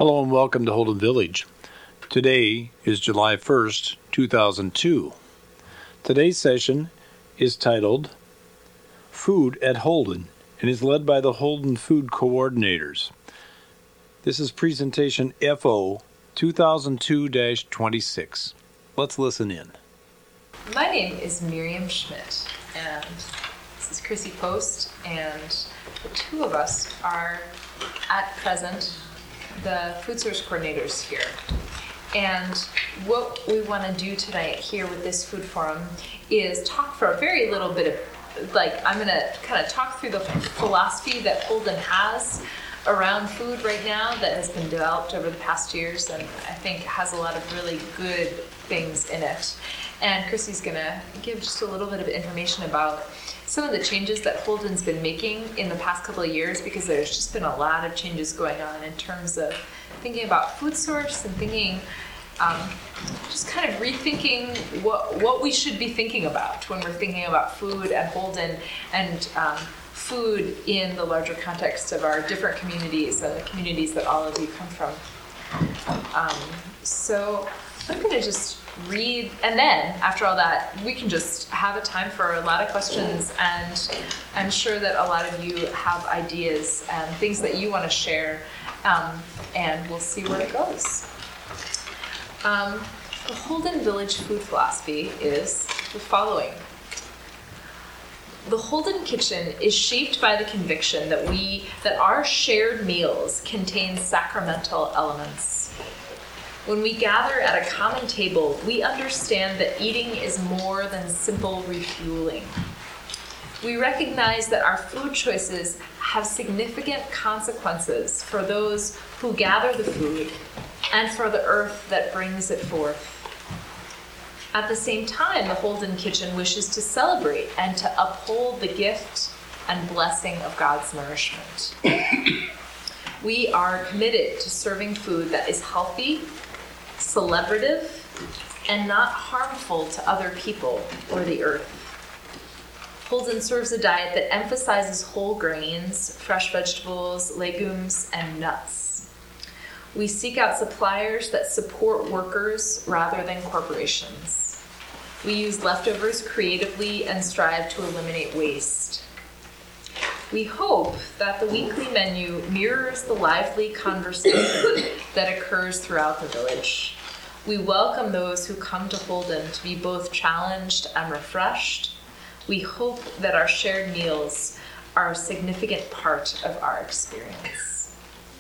Hello and welcome to Holden Village. Today is July 1st, 2002. Today's session is titled Food at Holden and is led by the Holden Food Coordinators. This is presentation FO 2002-26. Let's listen in. My name is Miriam Schmidt, and this is Chrissy Post, and the two of us are at present the food source coordinators here. And what we want to do tonight here with this food forum is talk for a very little bit of, I'm going to kind of talk through the philosophy that Holden has around food right now that has been developed over the past years, and I think has a lot of really good things in it. And Chrissy's going to give just a little bit of information about some of the changes that Holden's been making in the past couple of years, because there's just been a lot of changes going on in terms of thinking about food source and thinking, just kind of rethinking what we should be thinking about when we're thinking about food at Holden and food in the larger context of our different communities and the communities that all of you come from. So I'm going to just read, and then after all that, we can just have a time for a lot of questions, and I'm sure that a lot of you have ideas and things that you want to share, and we'll see where it goes. The Holden Village food philosophy is the following. The Holden kitchen is shaped by the conviction that our shared meals contain sacramental elements. When we gather at a common table, we understand that eating is more than simple refueling. We recognize that our food choices have significant consequences for those who gather the food and for the earth that brings it forth. At the same time, the Holden kitchen wishes to celebrate and to uphold the gift and blessing of God's nourishment. We are committed to serving food that is healthy, celebrative, and not harmful to other people or the earth. Holden serves a diet that emphasizes whole grains, fresh vegetables, legumes, and nuts. We seek out suppliers that support workers rather than corporations. We use leftovers creatively and strive to eliminate waste. We hope that the weekly menu mirrors the lively conversation that occurs throughout the village. We welcome those who come to Holden to be both challenged and refreshed. We hope that our shared meals are a significant part of our experience.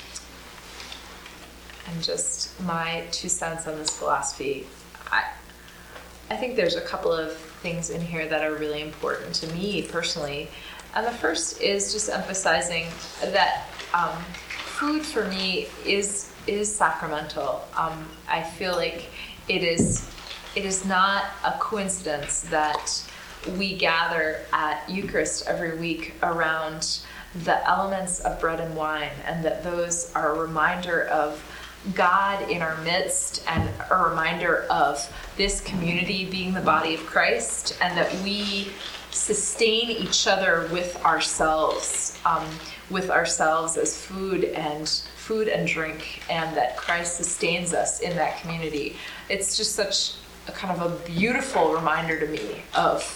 And just my 2 cents on this philosophy. I think there's a couple of things in here that are really important to me personally. And the first is just emphasizing that food for me is sacramental. I feel like it is not a coincidence that we gather at Eucharist every week around the elements of bread and wine, and that those are a reminder of God in our midst and a reminder of this community being the body of Christ, and that we sustain each other with ourselves as food and drink, and that Christ sustains us in that community. It's just such a kind of a beautiful reminder to me of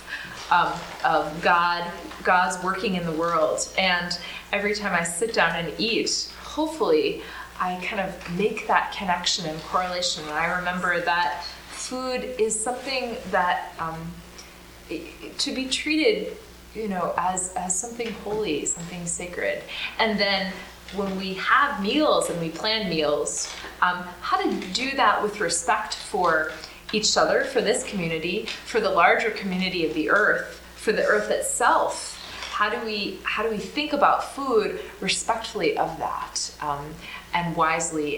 God's working in the world. And every time I sit down and eat, hopefully I kind of make that connection and correlation. And I remember that food is something that to be treated, as something holy, something sacred. And then when we have meals and we plan meals, how to do that with respect for each other, for this community, for the larger community of the earth, for the earth itself. How do we think about food respectfully of that, and wisely,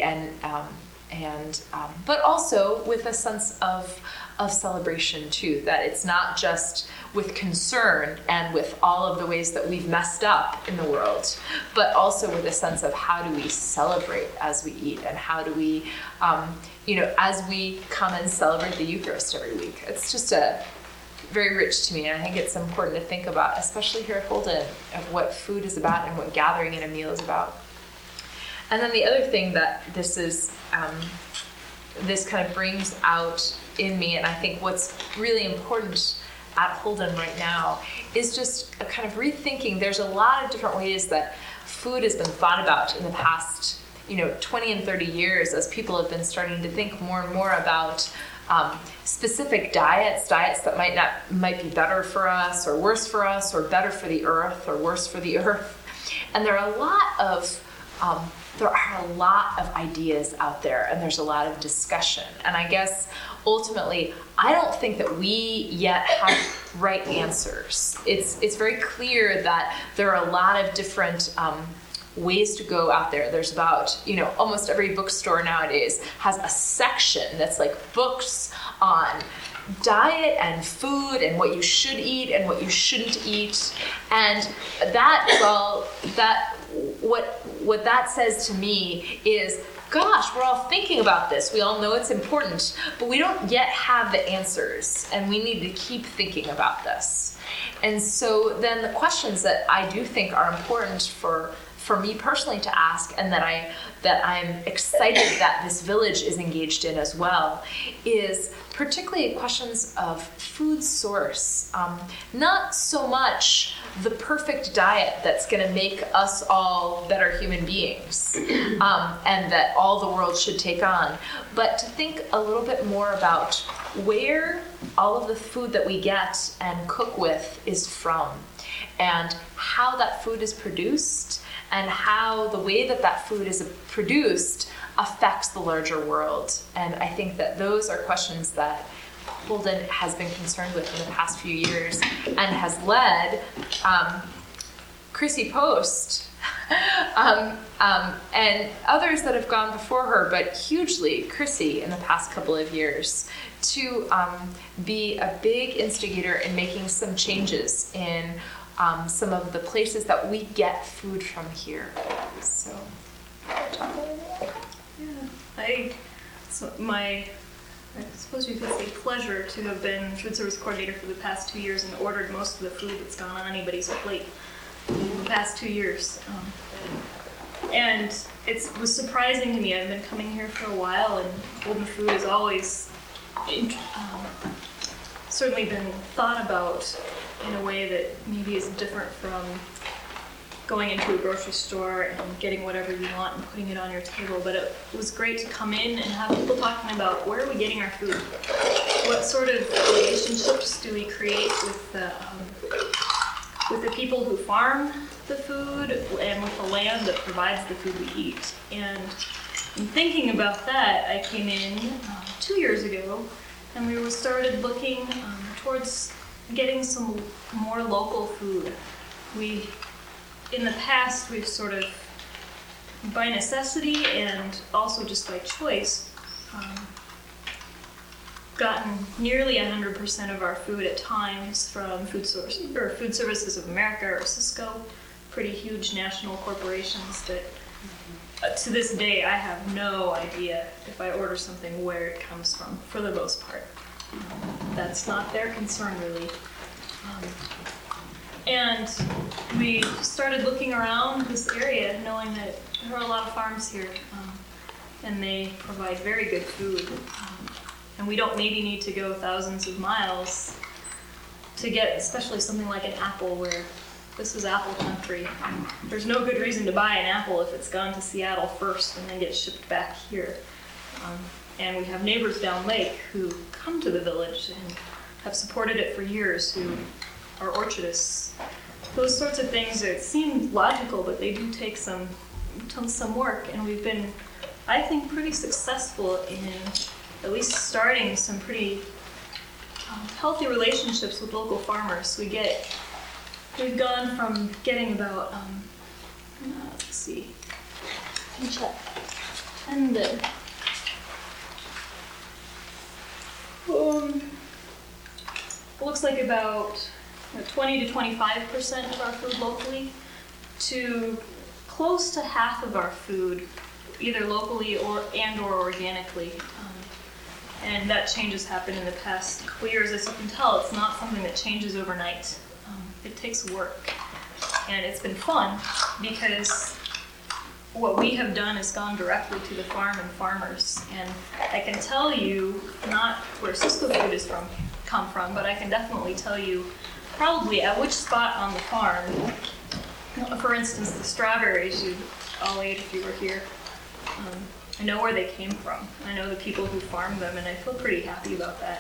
but also with a sense of celebration too, that it's not just with concern and with all of the ways that we've messed up in the world, but also with a sense of how do we celebrate as we eat, and how do we, as we come and celebrate the Eucharist every week. It's just very rich to me, and I think it's important to think about, especially here at Holden, of what food is about and what gathering in a meal is about. And then the other thing that this kind of brings out in me, and I think what's really important at Holden right now, is just a kind of rethinking. There's a lot of different ways that food has been thought about in the past 20 and 30 years, as people have been starting to think more and more about specific diets that might be better for us or worse for us, or better for the earth or worse for the earth. And there are a lot of ideas out there, and there's a lot of discussion. And I guess ultimately, I don't think that we yet have right answers. It's very clear that there are a lot of different ways to go out there. There's about, almost every bookstore nowadays has a section that's like books on diet and food and what you should eat and what you shouldn't eat. And that is all that what that says to me is, gosh, we're all thinking about this. We all know it's important, but we don't yet have the answers, and we need to keep thinking about this. And so then the questions that I do think are important for me personally to ask, and that I'm excited that this village is engaged in as well, is particularly questions of food source. Not so much the perfect diet that's going to make us all better human beings, and that all the world should take on, but to think a little bit more about where all of the food that we get and cook with is from, and how that food is produced, and how the way that food is produced affects the larger world. And I think that those are questions that Holden has been concerned with in the past few years, and has led Chrissy Post and others that have gone before her, but hugely Chrissy in the past couple of years, to be a big instigator in making some changes in some of the places that we get food from here. So, I suppose you could say pleasure to have been food service coordinator for the past 2 years and ordered most of the food that's gone on anybody's plate in the past 2 years. And it was surprising to me. I've been coming here for a while, and Holden food has always certainly been thought about in a way that maybe is different from going into a grocery store and getting whatever you want and putting it on your table. But it was great to come in and have people talking about, where are we getting our food? What sort of relationships do we create with the people who farm the food and with the land that provides the food we eat? And in thinking about that, I came in 2 years ago, and we started looking towards getting some more local food. In the past, we've sort of, by necessity and also just by choice, gotten nearly 100% of our food at times from Food Services of America, or Sysco, pretty huge national corporations that to this day I have no idea, if I order something, where it comes from, for the most part. That's not their concern, really. And we started looking around this area, knowing that there are a lot of farms here, and they provide very good food. And we don't maybe need to go thousands of miles to get, especially something like an apple, where this is apple country. There's no good reason to buy an apple if it's gone to Seattle first and then gets shipped back here. And we have neighbors down lake who come to the village and have supported it for years, who are orchardists. Those sorts of things that seem logical, but they do take some work, and we've been, I think, pretty successful in at least starting some pretty healthy relationships with local farmers. We've gone from getting about, let's see, looks like about 20 to 25% of our food locally, to close to half of our food either locally or organically. And that change has happened in the past couple years. As you can tell, it's not something that changes overnight. It takes work. And it's been fun, because what we have done is gone directly to the farm and farmers. And I can tell you, not where Cisco Food is come from, but I can definitely tell you probably at which spot on the farm. For instance, the strawberries you all ate if you were here. I know where they came from. I know the people who farmed them, and I feel pretty happy about that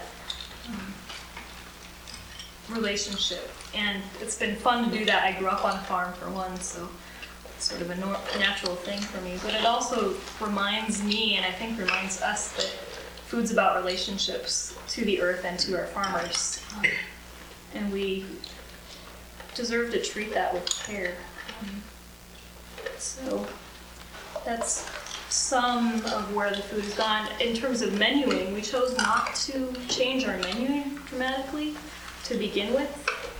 relationship. And it's been fun to do that. I grew up on a farm for one, so it's sort of a natural thing for me. But it also reminds me, and I think reminds us, that food's about relationships to the earth and to our farmers. And we deserve to treat that with care. So that's some of where the food has gone. In terms of menuing, we chose not to change our menuing dramatically to begin with.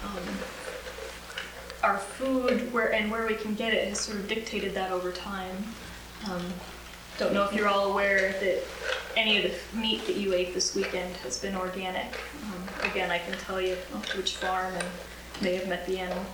Our food, where we can get it, has sort of dictated that over time. Don't know if you're all aware that any of the meat that you ate this weekend has been organic. Again, I can tell you which farm and may have met the animal.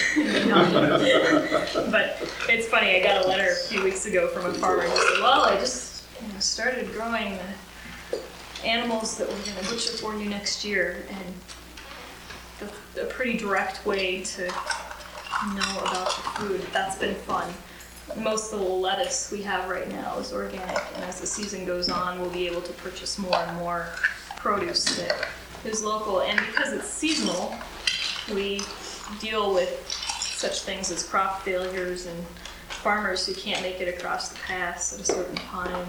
But it's funny, I got a letter a few weeks ago from a farmer who said, well, I just started growing the animals that we're going to butcher for you next year. And that's a pretty direct way to know about the food. That's been fun. Most of the lettuce we have right now is organic, and as the season goes on, we'll be able to purchase more and more produce that is local. And because it's seasonal, we deal with such things as crop failures and farmers who can't make it across the pass at a certain time,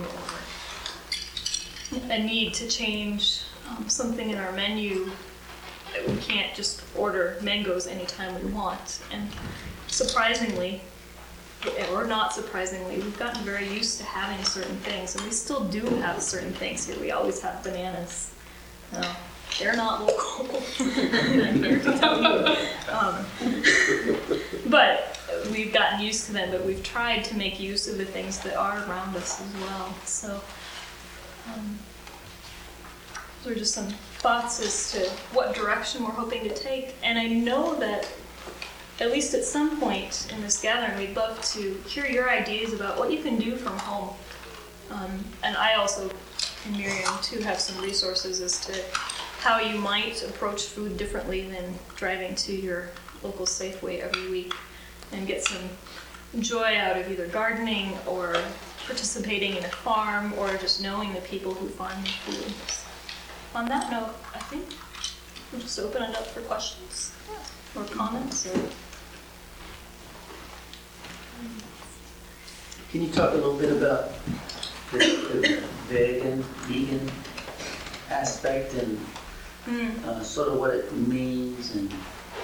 or a need to change something in our menu. We can't just order mangoes anytime we want. And surprisingly, or not surprisingly, we've gotten very used to having certain things, and we still do have certain things here. We always have bananas. They're not local. I'm here to tell you. But we've gotten used to them, but we've tried to make use of the things that are around us as well. So those are just some thoughts as to what direction we're hoping to take. And I know that at least at some point in this gathering, we'd love to hear your ideas about what you can do from home. And I also, and Miriam too, have some resources as to how you might approach food differently than driving to your local Safeway every week and get some joy out of either gardening or participating in a farm or just knowing the people who farm the food. On that note, I think we'll just open it up for questions or comments. Can you talk a little bit about the vegan aspect and sort of what it means and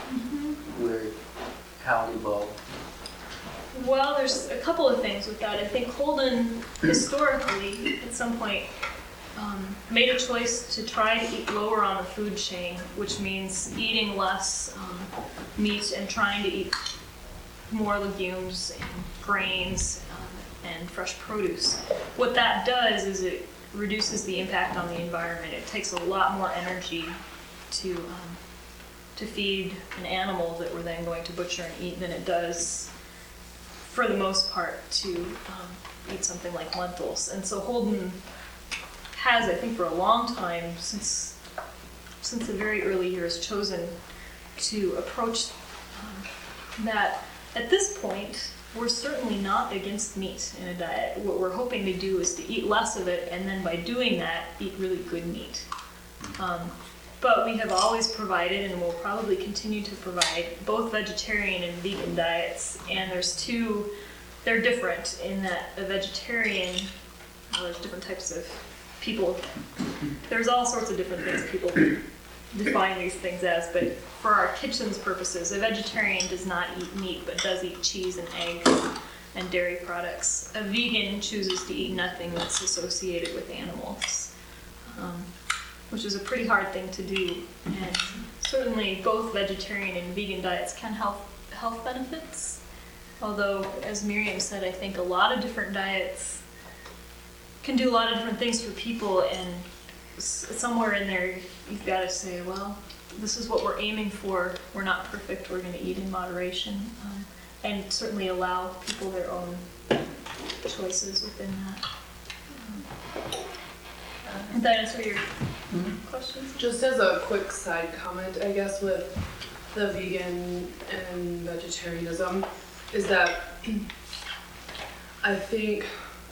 how it evolved? Well, there's a couple of things with that. I think Holden historically, at some point, made a choice to try to eat lower on the food chain, which means eating less meat and trying to eat more legumes and grains and fresh produce. What that does is it reduces the impact on the environment. It takes a lot more energy to feed an animal that we're then going to butcher and eat than it does, for the most part, to eat something like lentils. And so Holden has, I think for a long time, since the very early years, chosen to approach that. At this point, we're certainly not against meat in a diet. What we're hoping to do is to eat less of it, and then by doing that, eat really good meat. But we have always provided, and will probably continue to provide, both vegetarian and vegan diets. And they're different in that a vegetarian, there's different types of people, there's all sorts of different things people define these things as, but for our kitchen's purposes, a vegetarian does not eat meat, but does eat cheese and eggs and dairy products. A vegan chooses to eat nothing that's associated with animals, which is a pretty hard thing to do. And certainly both vegetarian and vegan diets can have health benefits, although, as Miriam said, I think a lot of different diets can do a lot of different things for people, and somewhere in there you've got to say, well, this is what we're aiming for. We're not perfect. We're going to eat in moderation, and certainly allow people their own choices within that. Did that answer your questions? Just as a quick side comment, I guess, with the vegan and vegetarianism, is that I think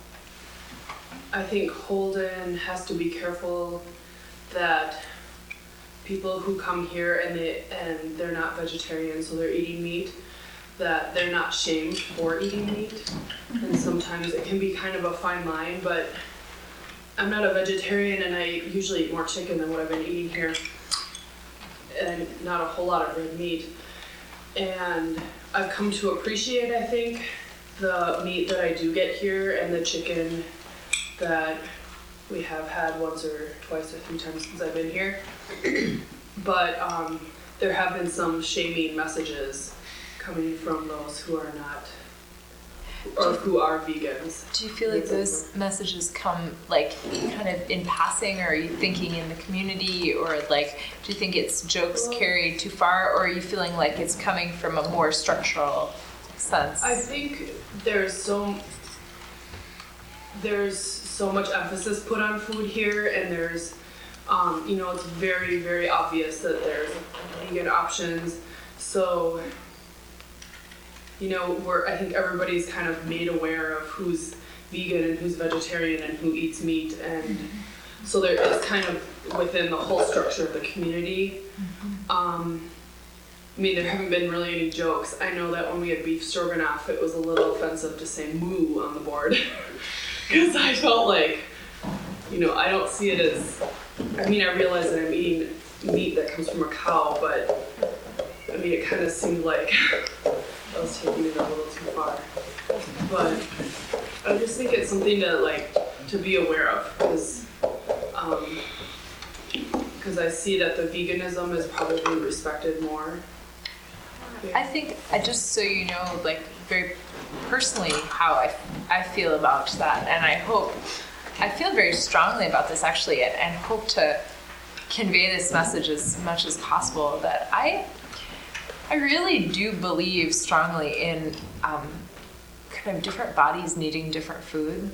Holden has to be careful that people who come here and they're not vegetarian, so they're eating meat, that they're not shamed for eating meat. And sometimes it can be kind of a fine line, but I'm not a vegetarian and I usually eat more chicken than what I've been eating here, and not a whole lot of red meat. And I've come to appreciate, I think, the meat that I do get here and the chicken that we have had once or twice or 3 times since I've been here. But there have been some shaming messages coming from those who are not, or who are vegans. Do you feel like those messages come like kind of in passing, or are you thinking in the community, or like do you think it's jokes carried too far, or are you feeling like it's coming from a more structural sense? I think there's so much emphasis put on food here, and there's it's very, very obvious that there's vegan options. So I think everybody's kind of made aware of who's vegan and who's vegetarian and who eats meat, and so there is kind of within the whole structure of the community. There haven't been really any jokes. I know that when we had beef stroganoff, it was a little offensive to say moo on the board, because I felt like, I don't see it as, I realize that I'm eating meat that comes from a cow, but it kind of seemed like I was taking it a little too far. But I just think it's something to be aware of, because I see that the veganism is probably respected more. Yeah. I think, just so you know, very personally how I feel about that, and I feel very strongly about this actually, and hope to convey this message as much as possible, that I really do believe strongly in kind of different bodies needing different food.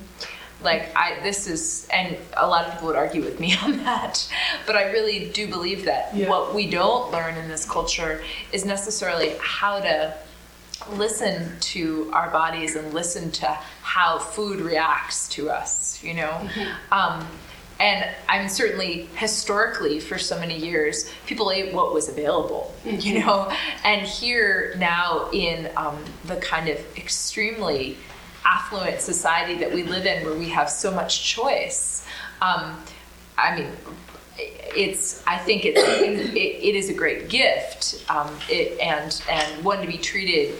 And a lot of people would argue with me on that, but I really do believe that what we don't learn in this culture is necessarily how to listen to our bodies and listen to how food reacts to us, and I'm certainly historically for so many years, people ate what was available, and here now in the kind of extremely affluent society that we live in, where we have so much choice, I think it is a great gift, and one to be treated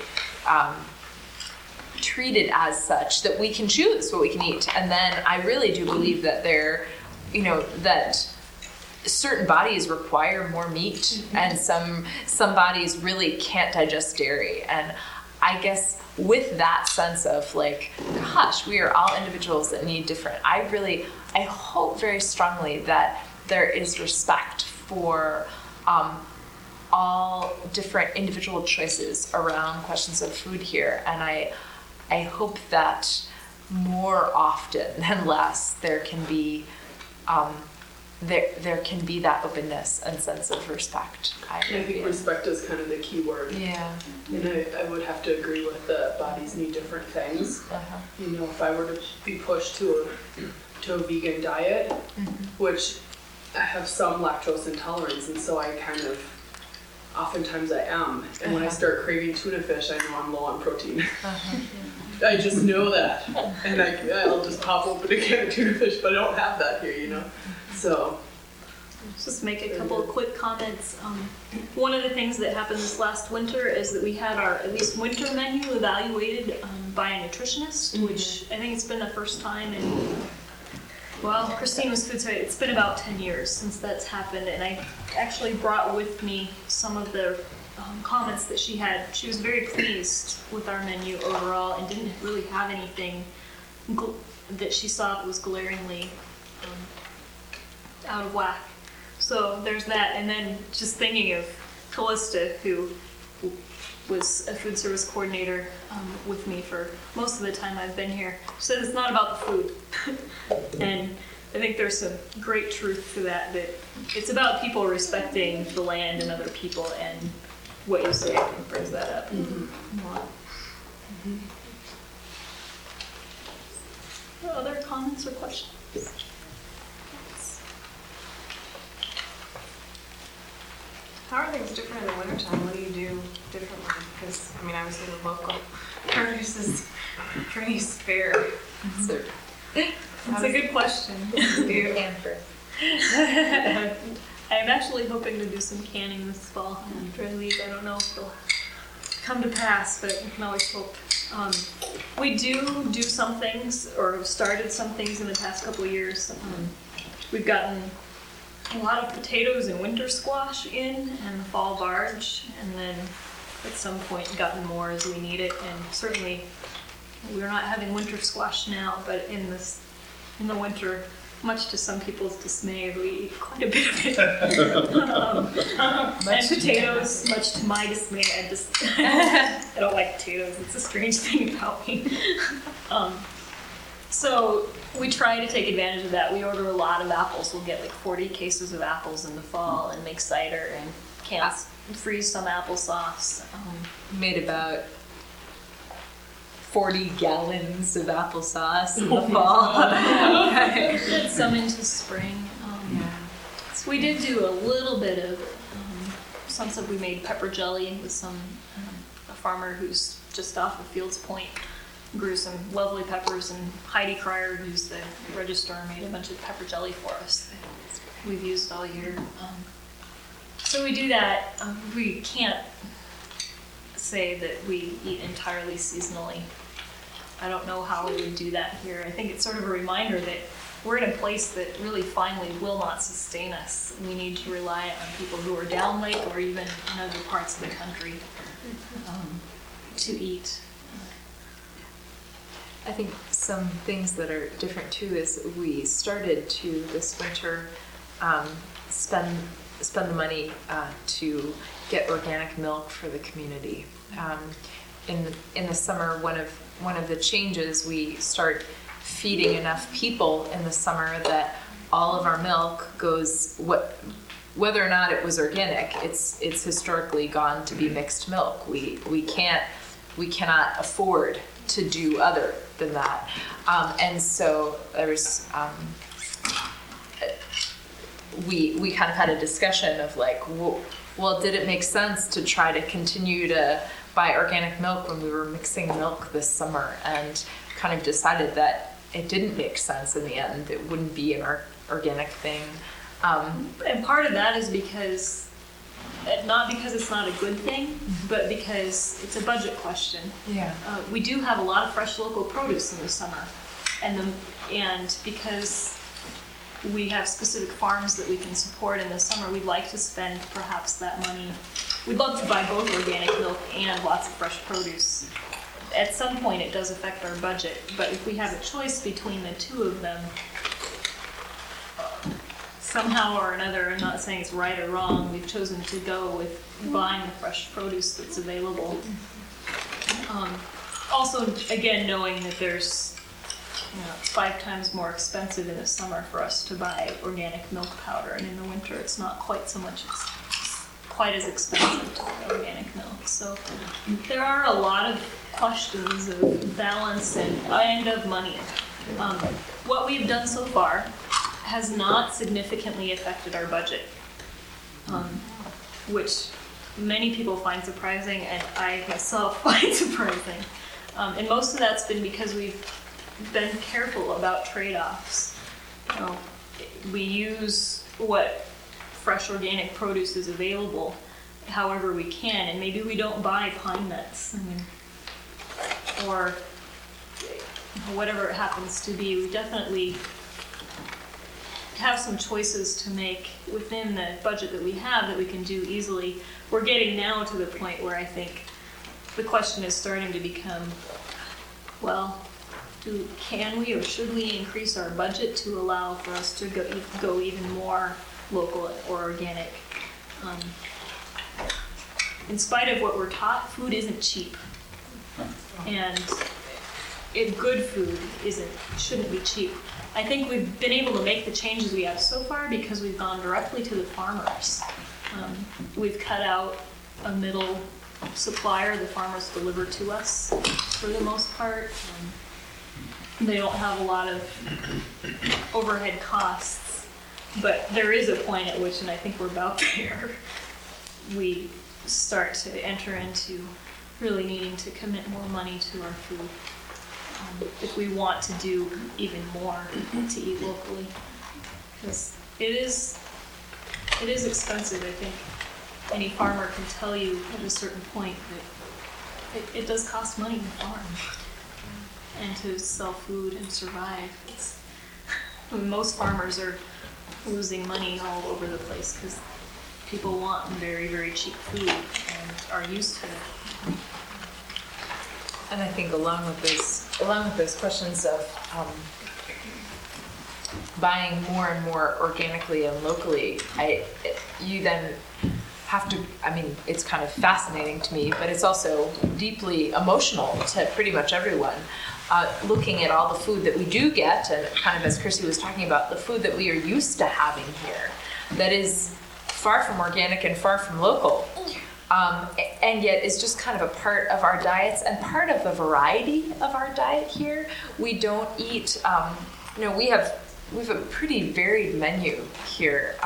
as such, that we can choose what we can eat. And then I really do believe that that certain bodies require more meat, and some bodies really can't digest dairy. And I guess with that sense of gosh, we are all individuals that need different, I hope very strongly that there is respect for all different individual choices around questions of food here. And I hope that more often than less there can be there can be that openness and sense of respect. I think respect is kind of the key word. Yeah. And I would have to agree with that bodies need different things. If I were to be pushed to a vegan diet, which I have some lactose intolerance, and so oftentimes I am. And when I start craving tuna fish, I know I'm low on protein. I just know that. And I'll just pop open a can of tuna fish, but I don't have that here, So. Just make a couple of quick comments. One of the things that happened this last winter is that we had our at least winter menu evaluated by a nutritionist, which I think it's been the first time in, Christine was food science. It's been about 10 years since that's happened, and I actually brought with me some of the comments that she had. She was very pleased with our menu overall and didn't really have anything that she saw that was glaringly out of whack. So there's that. And then just thinking of Callista, who was a food service coordinator with me for most of the time I've been here. She said it's not about the food. And I think there's some great truth to that, that it's about people respecting the land and other people, and what you say, I think, brings that up a lot. Other comments or questions? How are things different in the wintertime? What do you do differently? Because, I mean, obviously the local produce is pretty spare. So, That's a good question. I'm actually hoping to do some canning this fall after I leave. I don't know if it'll come to pass, but you can always hope. We do some things, or have started some things in the past couple of years. We've gotten a lot of potatoes and winter squash in, and the fall barge, and then at some point gotten more as we need it. And certainly we're not having winter squash now, but in the winter, much to some people's dismay, we eat quite a bit of it. And potatoes, much to my dismay. I don't like potatoes. It's a strange thing about me. So we try to take advantage of that. We order a lot of apples. We'll get like 40 cases of apples in the fall and make cider and freeze some applesauce. Made about 40 gallons of applesauce in the fall. Get some into spring. So we did do a little bit of we made pepper jelly with a farmer who's just off of Fields Point grew some lovely peppers, and Heidi Cryer, who's the registrar, made a bunch of pepper jelly for us that we've used all year. So we do that. We can't say that we eat entirely seasonally. I don't know how we would do that here. I think it's sort of a reminder that we're in a place that really finally will not sustain us. We need to rely on people who are down lake or even in other parts of the country to eat. I think some things that are different too is we started to this winter spend the money to get organic milk for the community. In the summer, one of the changes, we start feeding enough people in the summer that all of our milk goes, whether or not it was organic, it's historically gone to be mixed milk. We cannot afford to do other than that, and so there's we kind of had a discussion of like, well, did it make sense to try to continue to buy organic milk when we were mixing milk this summer, and kind of decided that it didn't make sense in the end. It wouldn't be an organic thing. And part of that is because, not because it's not a good thing, but because it's a budget question. Yeah. We do have a lot of fresh local produce in the summer, and because we have specific farms that we can support in the summer, we'd like to spend perhaps that money. We'd love to buy both organic milk and lots of fresh produce. At some point it does affect our budget, but if we have a choice between the two of them, somehow or another, I'm not saying it's right or wrong, we've chosen to go with buying the fresh produce that's available. Also, again, knowing that there's it's 5 times more expensive in the summer for us to buy organic milk powder, and in the winter it's not quite quite as expensive to buy organic milk. So there are a lot of questions of balance and of money. What we've done so far has not significantly affected our budget, which many people find surprising, and I myself find surprising. And most of that's been because we've been careful about trade-offs. We use what fresh organic produce is available however we can, and maybe we don't buy pine nuts, or whatever it happens to be. We definitely have some choices to make within the budget that we have that we can do easily. We're getting now to the point where I think the question is starting to become, well, can we or should we increase our budget to allow for us to go even more local or organic? in spite of what we're taught, food isn't cheap. And good food shouldn't be cheap. I think we've been able to make the changes we have so far because we've gone directly to the farmers. We've cut out a middle supplier. The farmers deliver to us for the most part. They don't have a lot of overhead costs, but there is a point at which, and I think we're about there, we start to enter into really needing to commit more money to our food if we want to do even more to eat locally, because it is expensive. I think any farmer can tell you at a certain point that it does cost money to farm and to sell food and survive. Most farmers are losing money all over the place because people want very, very cheap food and are used to it. And I think along with those questions of buying more and more organically and locally, you then have to, I mean, it's kind of fascinating to me, but it's also deeply emotional to pretty much everyone. Looking at all the food that we do get, and kind of as Chrissy was talking about, the food that we are used to having here, that is far from organic and far from local. And yet is just kind of a part of our diets and part of the variety of our diet here. We don't eat, we have a pretty varied menu here.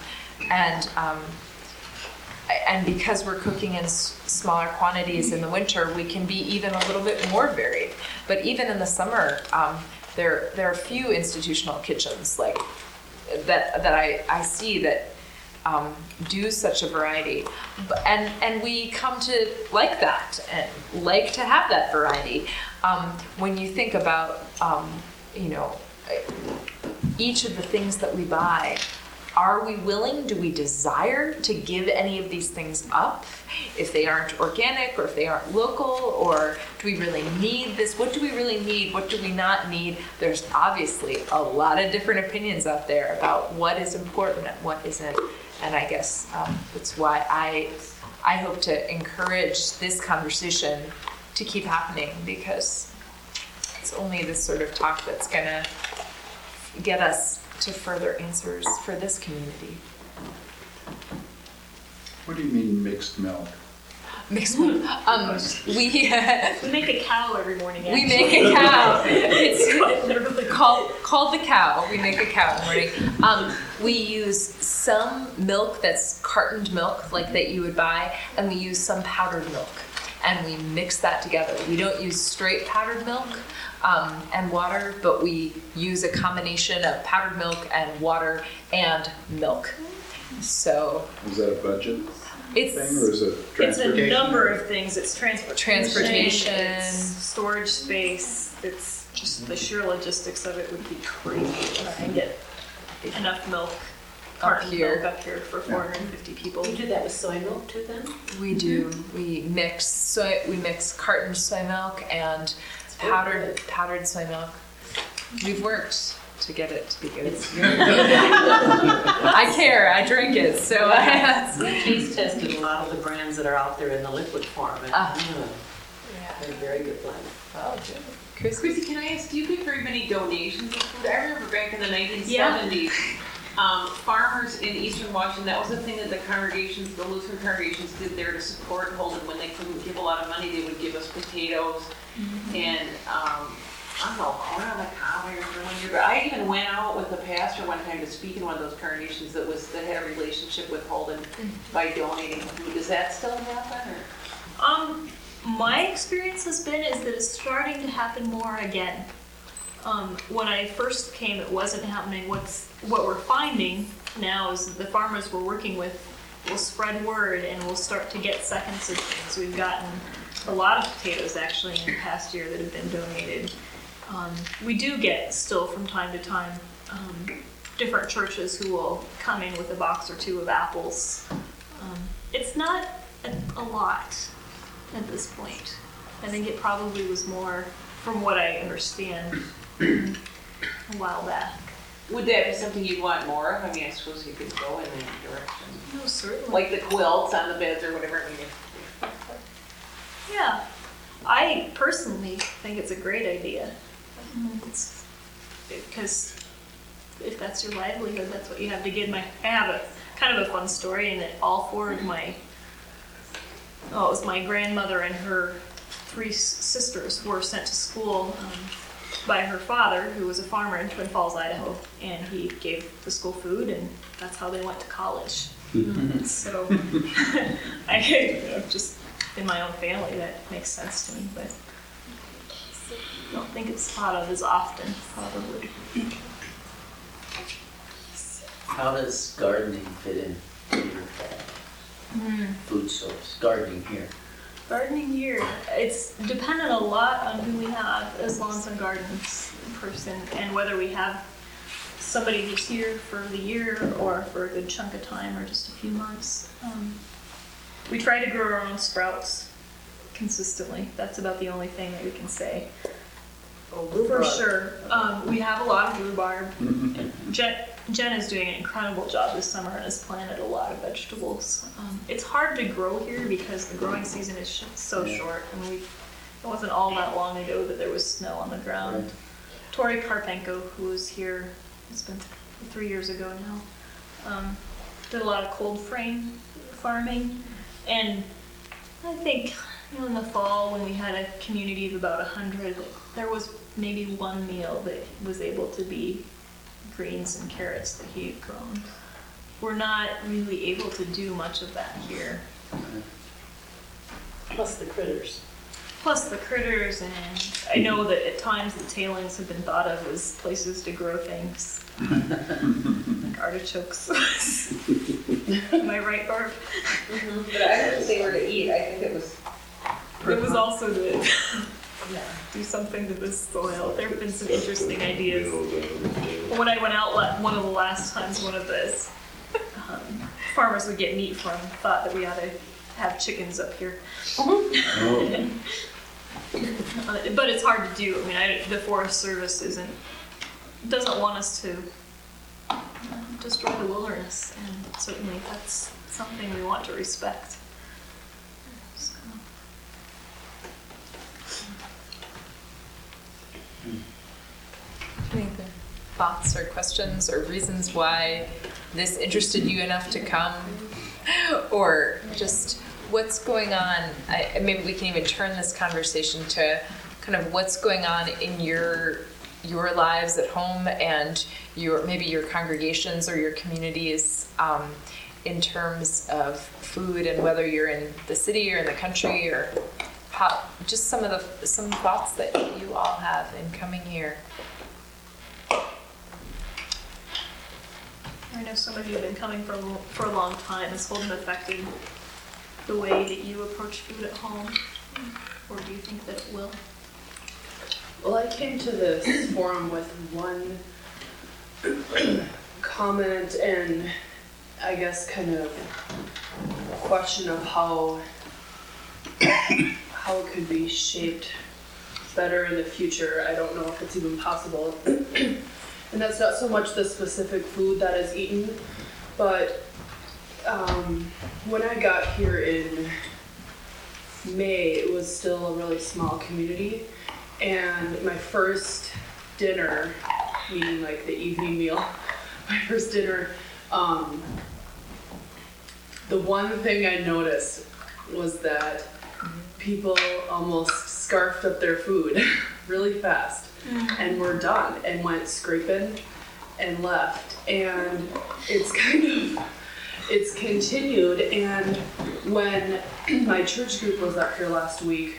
And because we're cooking in smaller quantities in the winter, we can be even a little bit more varied. But even in the summer, there are a few institutional kitchens like that I see that do such a variety, and we come to like that and like to have that variety. When you think about each of the things that we buy, are we willing, do we desire to give any of these things up if they aren't organic or if they aren't local, or do we really need this? What do we really need? What do we not need? There's obviously a lot of different opinions out there about what is important and what isn't. And I guess that's why I hope to encourage this conversation to keep happening, because it's only this sort of talk that's going to get us to further answers for this community. What do you mean mixed milk? Mixed milk. We make a cow every morning. We make a cow. It's called the cow. We make a cow in the morning. We use some milk that's cartoned milk, like that you would buy, and we use some powdered milk, and we mix that together. We don't use straight powdered milk and water, but we use a combination of powdered milk and water and milk. So is that a budget thing, or is it transportation? It's a number of things. It's transportation, it's storage space. It's just the sheer logistics of it would be crazy. And get enough milk, carton milk up here for 450 people. You do that with soy milk too, then? We do. We mix cartoned soy milk and powdered soy milk. We've worked to get it to be good. It's very good. I care. I drink it. So we taste tested a lot of the brands that are out there in the liquid form. And, they're very good blend. Oh, good. Chrissy, can I ask, do you get very many donations of food? I remember back in the 1970s, farmers in Eastern Washington, that was the thing that the Lutheran congregations did there to support Holden. When they couldn't give a lot of money, they would give us potatoes and, I don't know, corn on the cob or something. But I even went out with the pastor one time to speak in one of those congregations that had a relationship with Holden by donating food. Does that still happen? Or? My experience has been is that it's starting to happen more again. When I first came, it wasn't happening. What we're finding now is that the farmers we're working with will spread word and we'll start to get seconds of things. We've gotten a lot of potatoes actually in the past year that have been donated. We do get still from time to time different churches who will come in with a box or two of apples. It's not a lot at this point. I think it probably was more, from what I understand, a while back. Would that be something you'd want more of? I mean, I suppose you could go in that direction. No, certainly. Like the quilts on the beds or whatever. I mean, Yeah, I personally think it's a great idea. Because if that's your livelihood, that's what you have to get. I have a kind of a fun story in that all four of it was my grandmother and her three sisters were sent to school by her father, who was a farmer in Twin Falls, Idaho, and he gave the school food, and that's how they went to college. So, just in my own family, that makes sense to me, but I don't think it's thought of as often, probably. How does gardening fit in your food source? Gardening here. Gardening here, it's dependent a lot on who we have as lawns and gardens person, and whether we have somebody who's here for the year or for a good chunk of time or just a few months. We try to grow our own sprouts consistently. That's about the only thing that we can say. For sure. We have a lot of rhubarb. Jen is doing an incredible job this summer and has planted a lot of vegetables. It's hard to grow here because the growing season is so short. I mean, it wasn't all that long ago that there was snow on the ground. Right. Tori Karpenko, who was here, it's been 3 years ago now, did a lot of cold frame farming. And I think in the fall when we had a community of about 100, there was maybe one meal that was able to be greens and carrots that he had grown. We're not really able to do much of that here. Plus the critters. And I know that at times the tailings have been thought of as places to grow things. Like artichokes. Am I right, Barb? But I don't think they were to eat. I think it was. It was also to do something to the soil. There have been some interesting ideas. When I went out one of the last times, one of the farmers would get meat from thought that we ought to have chickens up here. But it's hard to do. I mean, the Forest Service doesn't want us to destroy the wilderness, and certainly that's something we want to respect. So. Any other thoughts or questions or reasons why this interested you enough to come? Or just what's going on? Maybe we can even turn this conversation to kind of what's going on in your lives at home and maybe your congregations or your communities in terms of food, and whether you're in the city or in the country, or how, just some thoughts that you all have in coming here. I know some of you have been coming for a long time. Has Holden affected the way that you approach food at home, or do you think that it will? Well, I came to this forum with one comment and I guess kind of question of how it could be shaped better in the future. I don't know if it's even possible. And that's not so much the specific food that is eaten, but when I got here in May, it was still a really small community, and my first dinner, meaning like the evening meal, my first dinner, the one thing I noticed was that people almost scarfed up their food really fast and were done and went scraping and left. And it's continued. And when my church group was up here last week,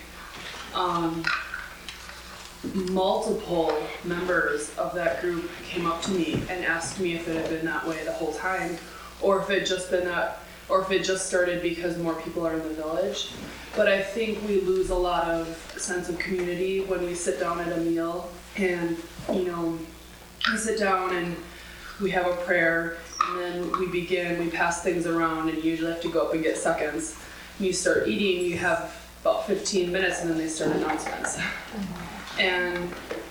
multiple members of that group came up to me and asked me if it had been that way the whole time, or if it just started because more people are in the village. But I think we lose a lot of sense of community when we sit down at a meal and, we sit down and we have a prayer, and then we pass things around, and you usually have to go up and get seconds. When you start eating, you have about 15 minutes, and then they start announcements. And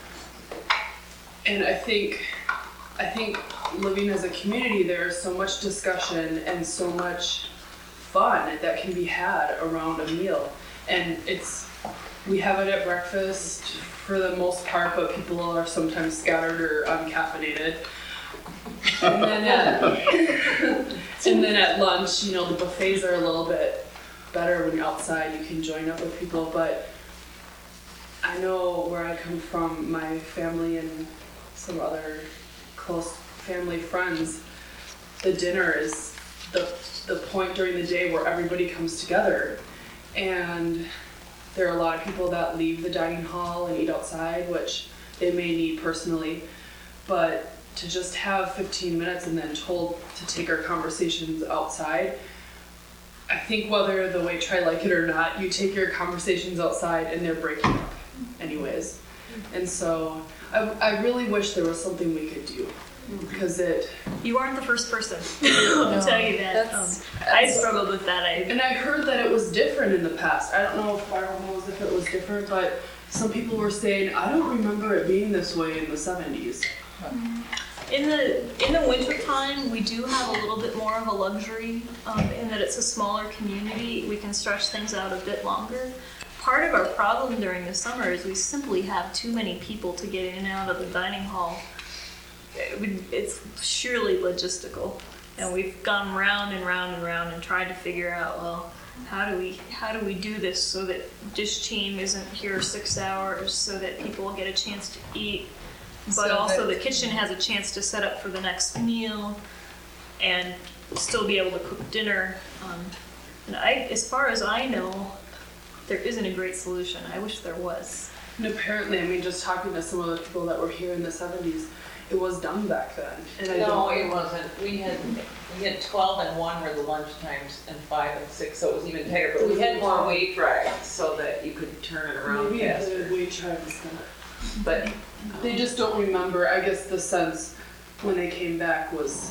I think living as a community, there is so much discussion and so much fun that can be had around a meal. and we have it at breakfast for the most part, but people are sometimes scattered or uncaffeinated. And then at lunch, you know, the buffets are a little bit better when you're outside. You can join up with people, but I know where I come from, my family and some other close family friends, the dinner is the point during the day where everybody comes together. And there are a lot of people that leave the dining hall and eat outside, which they may need personally, but to just have 15 minutes and then told to take our conversations outside, I think whether the Wait-Try like it or not, you take your conversations outside and they're breaking up anyways. And so I really wish there was something we could do, because You aren't the first person. I'll tell you that. I struggled with that. And I heard that it was different in the past. I don't know if Barbara knows if it was different, but some people were saying, I don't remember it being this way in the 70s. In the winter time, we do have a little bit more of a luxury in that it's a smaller community. We can stretch things out a bit longer. Part of our problem during the summer is we simply have too many people to get in and out of the dining hall. It's surely logistical, and we've gone round and round and round and tried to figure out, well, how do we do this so that dish team isn't here 6 hours, so that people get a chance to eat, but So also that- the kitchen has a chance to set up for the next meal and still be able to cook dinner. And as far as I know, there isn't a great solution. I wish there was. And apparently, I mean, just talking to some of the people that were here in the 70s, it was done back then. And I No, don't it wasn't. We had 12 and 1 were the lunch times, and 5 and 6, so it was even tighter. But we had more weight rides so that you could turn it around maybe faster. the Wait-Try was that. But They just don't remember. I guess the sense when they came back was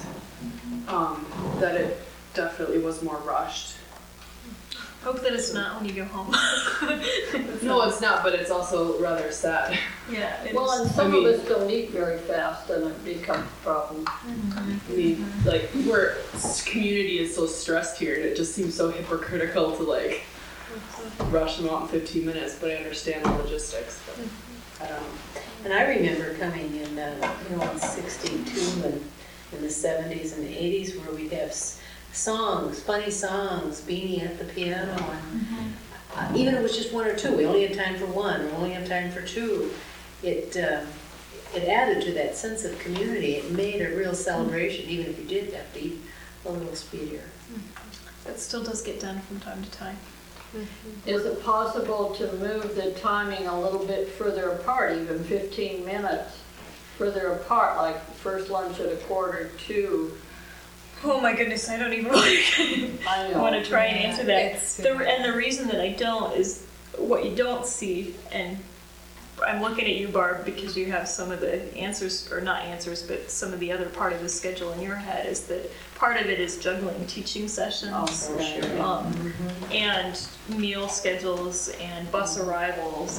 that it definitely was more rushed. Hope that it's not when you go home. No, it's not, but it's also rather sad. Yeah. it Well, is. and some I mean- of us don't eat very fast, and it becomes a problem. I mean, like, community is so stressed here, and it just seems so hypocritical to, like, rush them out in 15 minutes, but I understand the logistics. But I don't know. And I remember coming in, in 62 and in the 70s and 80s where we'd have songs, funny songs, Beanie at the piano, and even if it was just 1 or 2, we only had time for 1, we only had time for 2. It added to that sense of community. It made a real celebration, even if you did have to eat a little speedier. That still does get done from time to time. Is it possible to move the timing a little bit further apart, even 15 minutes further apart, like first lunch at 1:45? Oh my goodness, I don't even I know. want to try and answer that. It's- And the reason that I don't is what you don't see, and I'm looking at you, Barb, because you have some of the answers, or not answers, but some of the other part of the schedule in your head is that part of it is juggling teaching sessions. Oh, for sure. And meal schedules and bus arrivals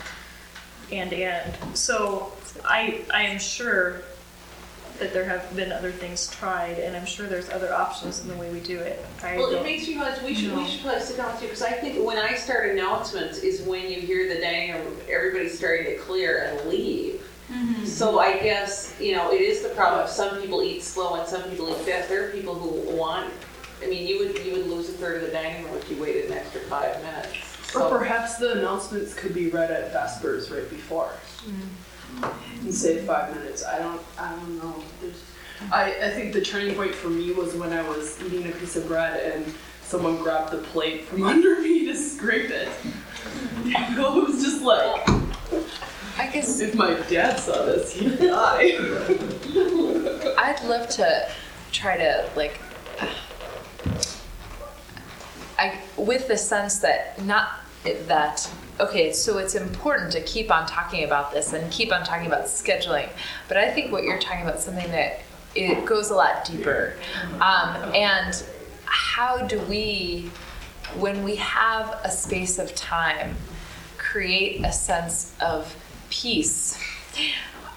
and so I am sure that there have been other things tried, and I'm sure there's other options in the way we do it. Well, it makes me realize we should probably sit down too, because I think when I start announcements is when you hear the dang of everybody starting to clear and leave. So I guess, it is the problem. Some people eat slow and some people eat fast. There are people who want, you would lose a third of the dining room if you waited an extra 5 minutes. Or So, perhaps the announcements could be read at Vespers right before. And save 5 minutes. I don't know. I think the turning point for me was when I was eating a piece of bread and someone grabbed the plate from under me to scrape it. It was just like, I guess if my dad saw this, he'd die. I'd love to try to with the sense that okay, so it's important to keep on talking about this and keep on talking about scheduling, but I think what you're talking about is something that it goes a lot deeper. And how do we, when we have a space of time, create a sense of peace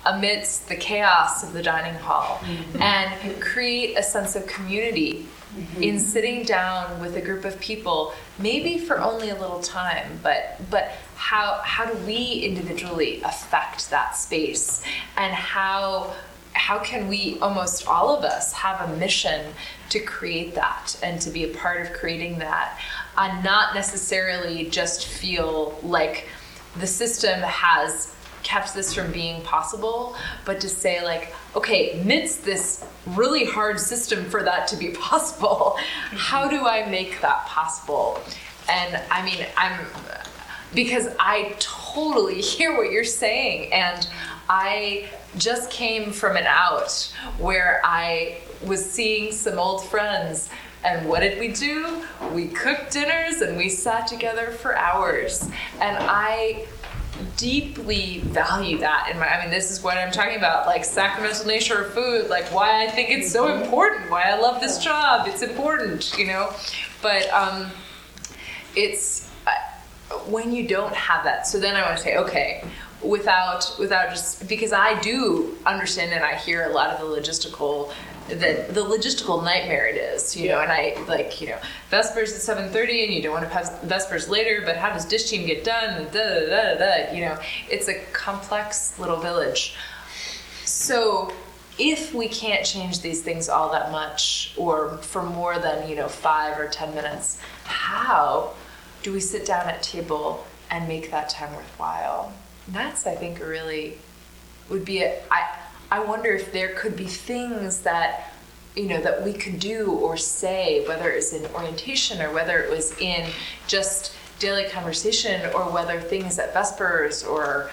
amidst the chaos of the dining hall and create a sense of community in sitting down with a group of people, maybe for only a little time, but how do we individually affect that space, and how can we, almost all of us, have a mission to create that and to be a part of creating that, and not necessarily just feel like the system has kept this from being possible, but to say like, okay, amidst this really hard system for that to be possible, how do I make that possible? And I mean, because I totally hear what you're saying, and I just came from an out where I was seeing some old friends, and what did we do? We cooked dinners and we sat together for hours, and I deeply value that in my, this is what I'm talking about, like sacramental nature of food, like why I think it's so important, why I love this job, it's important, but it's when you don't have that. So then I want to say, okay, without just, because I do understand and I hear a lot of the logistical nightmare it is, and I Vespers at 7:30 and you don't want to have Vespers later, but how does dish team get done? It's a complex little village. So if we can't change these things all that much, or for more than 5 or 10 minutes, how do we sit down at table and make that time worthwhile? That's, I think, really would be I wonder if there could be things that, that we could do or say, whether it's in orientation or whether it was in just daily conversation, or whether things at Vespers or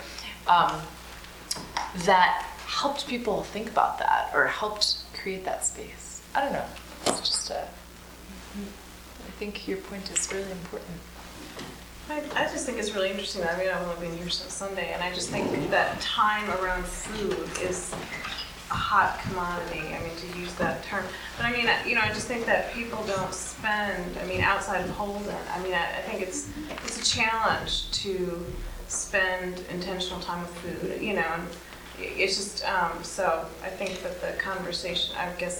that helped people think about that or helped create that space. I don't know. It's just I think your point is really important. I just think it's really interesting. I've only been here since Sunday, and I just think that time around food is a hot commodity, to use that term. But I just think that people don't spend, outside of Holden, I think it's a challenge to spend intentional time with food, and it's just, so I think that the conversation,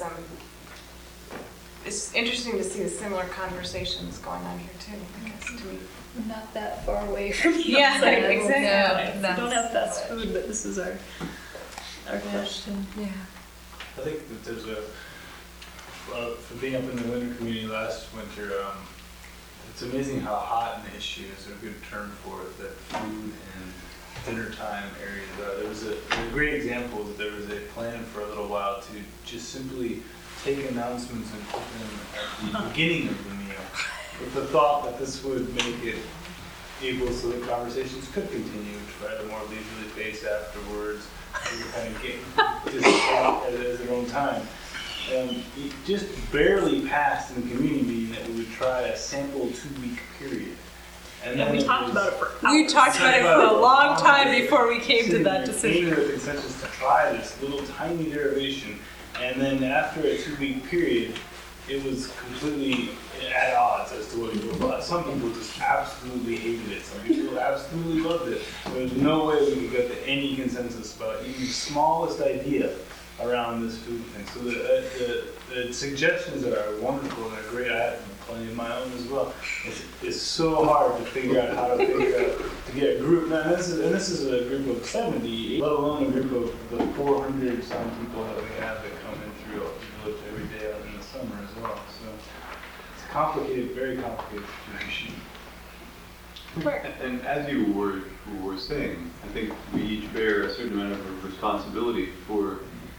it's interesting to see the similar conversations going on here too, I guess, to me. Not that far away from you. Yeah, exactly. No, We don't have fast food, but this is our question. Yeah. I think that there's for being up in the winter community last winter, it's amazing how hot an issue is a good term for it, that food and dinner time areas are. There was a great example that there was a plan for a little while to just simply take announcements and put them at the beginning of the meal, with the thought that this would make it able so that conversations could continue at a more leisurely pace afterwards. We were kind of getting at their own time. It just barely passed in the community meeting that we would try a sample 2-week period. And then we talked about it for hours. We talked about it for a long time before we came to that decision. We came to the consensus to try this little tiny derivation, and then after a 2-week period, it was completely at odds as to what people thought. Some people just absolutely hated it. Some people absolutely loved it. There was no way we could get to any consensus about even the smallest idea around this food thing. So the suggestions are wonderful and are great. I have plenty of my own as well. It's so hard to figure out how to get a group. Now, this is a group of 70, let alone a group of the 400 some people that we have that come in through the village every day out in the summer as well. So it's a complicated, very complicated situation. And as you were saying, I think we each bear a certain amount of responsibility for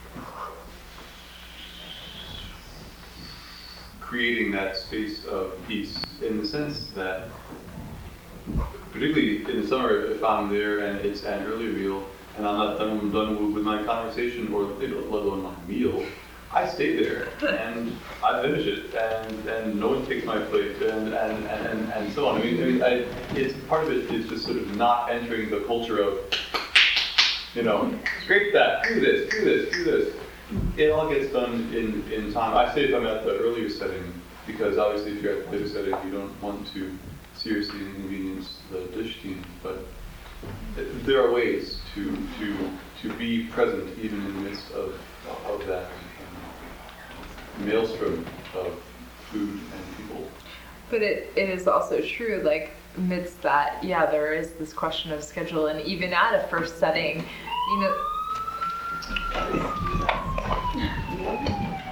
creating that space of peace, in the sense that, particularly in the summer, if I'm there and it's an early meal and I'm done with my conversation or let alone my meal, I stay there and I finish it, and no one takes my plate, and so on. It's part of it is just sort of not entering the culture of, scrape that, do this. It all gets done in time. I say if I'm at the earlier setting, because obviously if you're at the later setting, you don't want to seriously inconvenience the dish team. But there are ways to to be present even in the midst of that maelstrom of food and people. But it is also true, like, amidst that, yeah, there is this question of schedule, and even at a first setting, you know.